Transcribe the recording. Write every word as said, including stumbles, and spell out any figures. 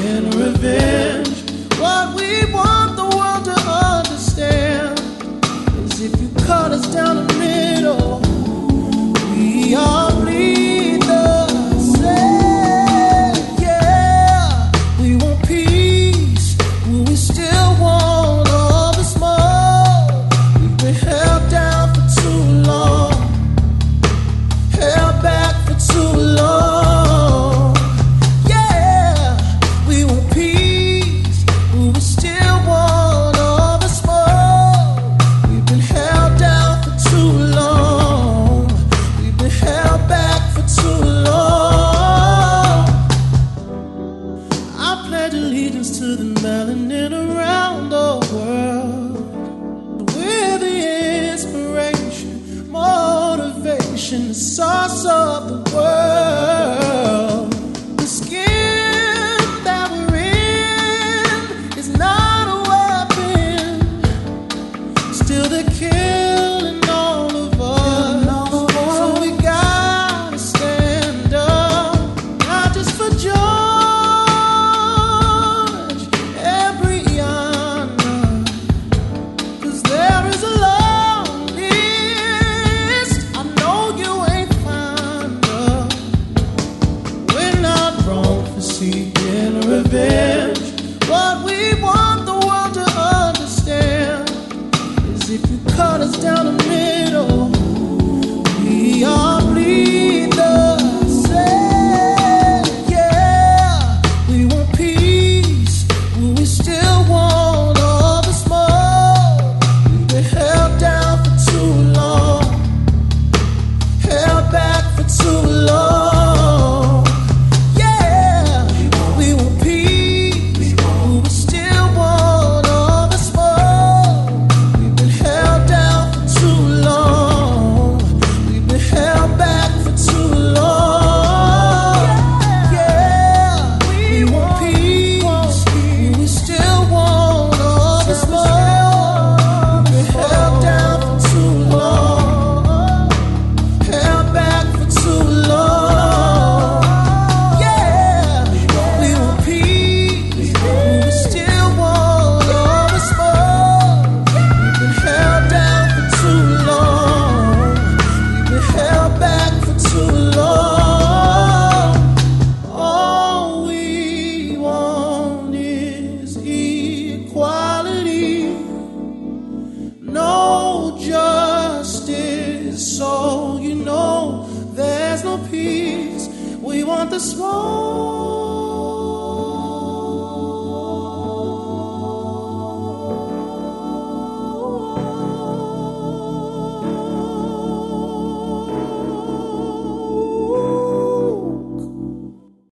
seeking revenge. What we want the world to understand is if you cut us down the middle, we all bleed the same. Yeah, we want peace, will we still want all the smoke? We've been held down for too long, held back for too long. Yeah, we want peace, will we still want all the smoke? We've been held down for too long, we've been held back for too long. I pledge allegiance to the melanin around the world. We're the inspiration, motivation, the source of the world. The skin that we're in is not a weapon, still they're killing all of us. So we gotta stand up, not just for George and Brianna, 'cause there is a long list I know you ain't fond of. We're not wrong for seeking revenge. What we want the world to understand is if you cut us down the middle, we all bleed the same. Yeah, we want peace, will we still want all the smoke? We've been held down for too long, held back for too long. Yeah, we want peace, will we still want all the smoke? We've been held down for too long, we've been held back for too long. Yeah, we want peace, will we still want all the smoke? We've been held down for too long, held back for too long. Yeah, we want peace, will we still want all the smoke? We've been held down for too long, we've been held back for too long. All we want is equality, no justice, so you know there's no peace. We want the smoke.